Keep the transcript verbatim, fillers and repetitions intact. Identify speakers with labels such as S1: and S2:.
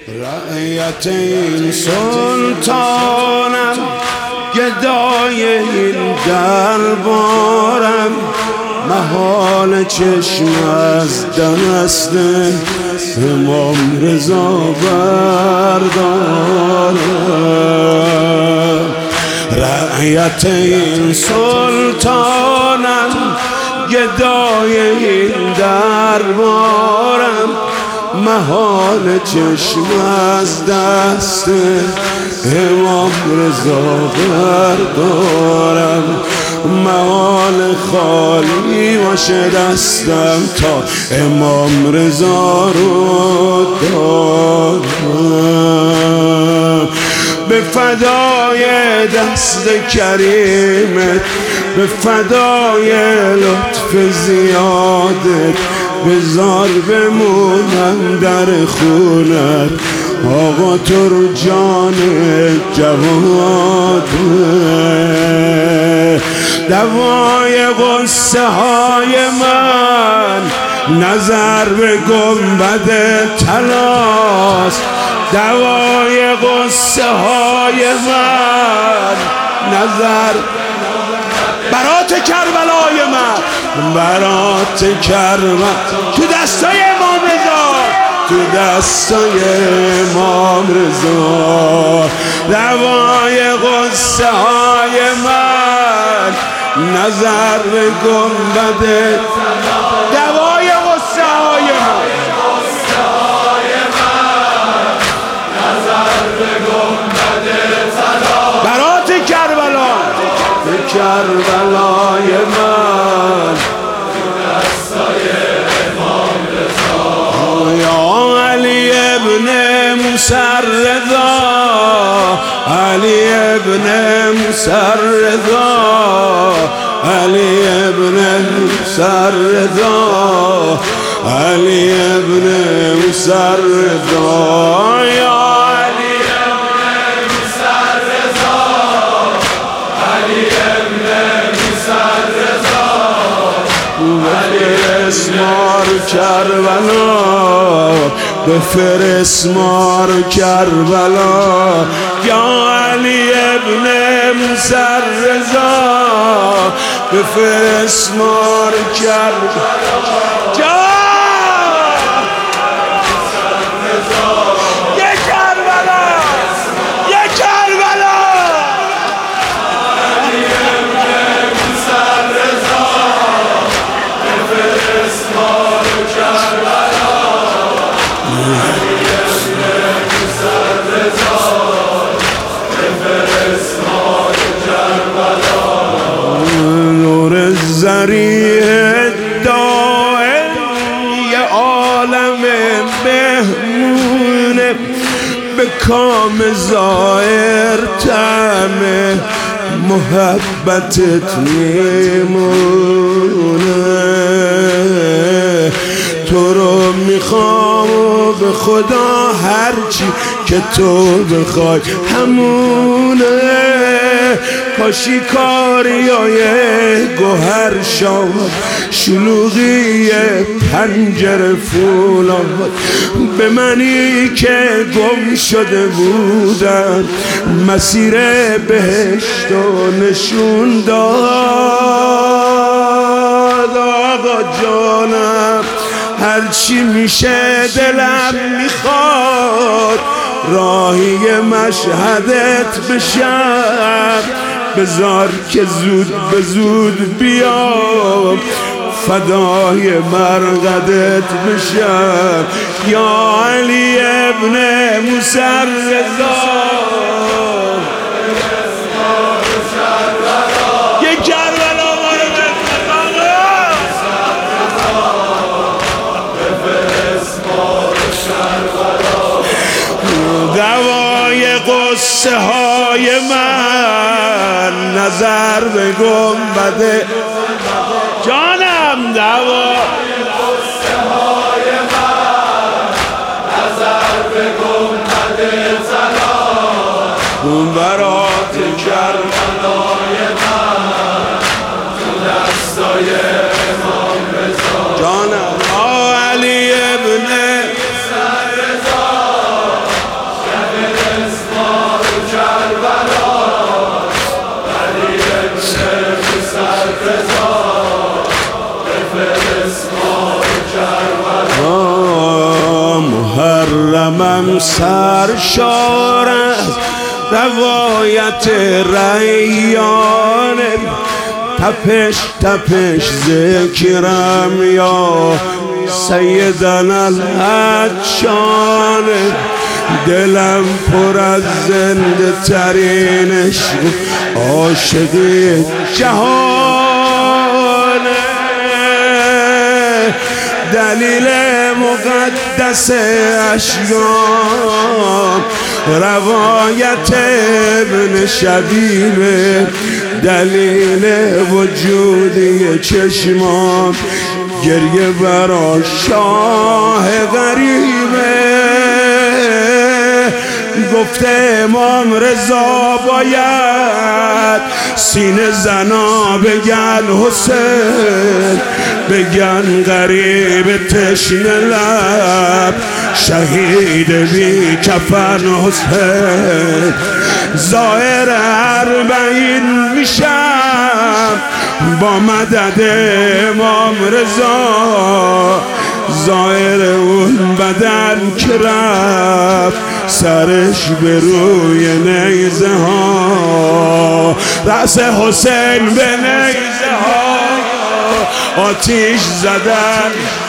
S1: رعیت این سلطانم، گدای این دربارم، محال چشم از دست امام رضا بردارم. رعیت این سلطانم، گدای این دربارم، محال چشم از دست امام رضا بردارم. محال خالی باشه دستم تا امام رضا رو دارم. به فدای دست کریمت، به فدای لطف زیادت، بذار بمونم در خونت آقا تو رو جان جواد. دوای غصه های من نظر به گنبد طلاست. دوای غصه های من نظر برات کربلای من، برات کربلا تو دستای امام رضا، تو دستای امام رضا. دوای غصه های من نظر به گنبد، دوای غصه های من نظر به گنبد طلا، برات کربلا، به کربلای من دستای امام رضا. یا علی ابن موسی رضا، علی ابن موسی رضا، علی ابن موسی رضا، علی ابن موسی رضا. یا علی ابن موسی رضا، علی ابن موسی رضا، علی اسمار کربلا، بفرست مار کربلا. یا علی ابن موسی رضا، بفرست مار کربلا. جا یه کربلا، یه کربلا. علی ابن موسی رضا، بفرست مار کربلا. علی ابن موسی رضا، بفرست مار کربلا. نور ذریع دائم یه عالم مهمونه، به کام ظاهر طعم محبتت میمونه. تو رو میخوام و به خدا هرچی که تو بخوای همونه. کاشی کاریای گوهر شاد، شلوغی پنجره فولاد، به منی که گم شده بودم مسیر بهشت و نشون داد. آقا جانم هرچی میشه دلم میخواد راهی مشهدت بشم. بذار که زود به زود بیام فدای مرقدت بشم. یا علی ابن موسی رضا، یه کربلا مارو بزن. دوای غصه های من نظر به گنبد جانم، دوای غصه های من نظر به گنبد طلا، برات کربلای من تو دستای امام رضا. جانم علی ابن
S2: قلمم سرشار از روایت ریان، تپش تپش ذکرم یا سیدنا الحجان. دلم پر از زنده ترین عشق عاشقی جهانه، دلیل مقدس اشیان روایت ابن شبیبه، دلیل وجودی چشمان گریه برا شاه غریبه. گفته امام رضا باید سینه زنا بگن حسین، بگن غریب تشنه لب شهید بی کفن حسین. زائر اربعین میشم با مدد امام رضا، زائر اون بدن که رفت سرش به روی نیزه ها، رأس حسین به نیزه ها آتیش زدن.